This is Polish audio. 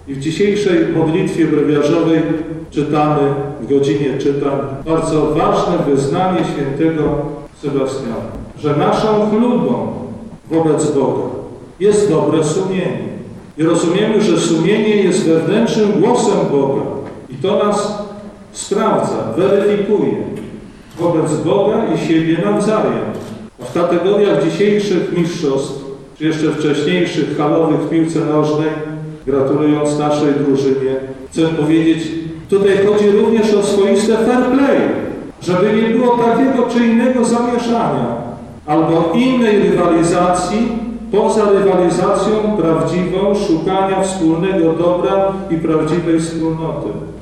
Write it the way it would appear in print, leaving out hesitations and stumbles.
I w dzisiejszej modlitwie brewiarzowej czytamy, w godzinie czytań, bardzo ważne wyznanie świętego Sebastiana, że naszą chlubą wobec Boga jest dobre sumienie. I rozumiemy, że sumienie jest wewnętrznym głosem Boga. I to nas sprawdza, weryfikuje wobec Boga i siebie nawzajem. A w kategoriach dzisiejszych mistrzostw, czy jeszcze wcześniejszych halowych w piłce nożnej, gratulując naszej drużynie, chcę powiedzieć, tutaj chodzi również o swoiste fair play, żeby nie było takiego czy innego zamieszania albo innej rywalizacji, poza rywalizacją prawdziwą, szukania wspólnego dobra i prawdziwej wspólnoty.